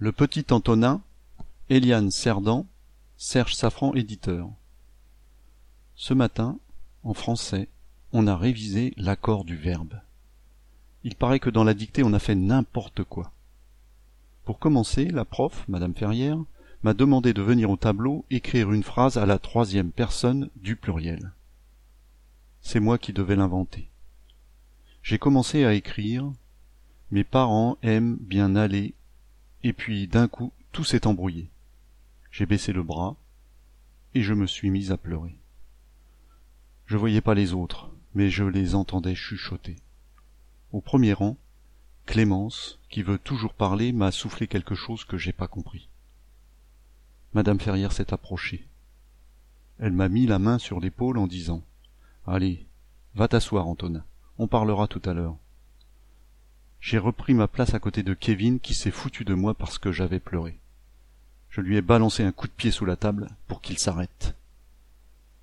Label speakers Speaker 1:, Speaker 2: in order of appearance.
Speaker 1: Le petit Antonin, Éliane Cerdan, Serge Safran éditeur. Ce matin, en français, on a révisé l'accord du verbe. Il paraît que dans la dictée on a fait n'importe quoi. Pour commencer, la prof, Madame Ferrière, m'a demandé de venir au tableau écrire une phrase à la troisième personne du pluriel. C'est moi qui devais l'inventer. J'ai commencé à écrire « Mes parents aiment bien aller » et puis d'un coup tout s'est embrouillé. J'ai baissé le bras et je me suis mise à pleurer. Je voyais pas les autres, mais je les entendais chuchoter. Au premier rang, Clémence, qui veut toujours parler, m'a soufflé quelque chose que j'ai pas compris. Madame Ferrière s'est approchée. Elle m'a mis la main sur l'épaule en disant « Allez, va t'asseoir, Antonin, on parlera tout à l'heure. » J'ai repris ma place à côté de Kevin qui s'est foutu de moi parce que j'avais pleuré. Je lui ai balancé un coup de pied sous la table pour qu'il s'arrête.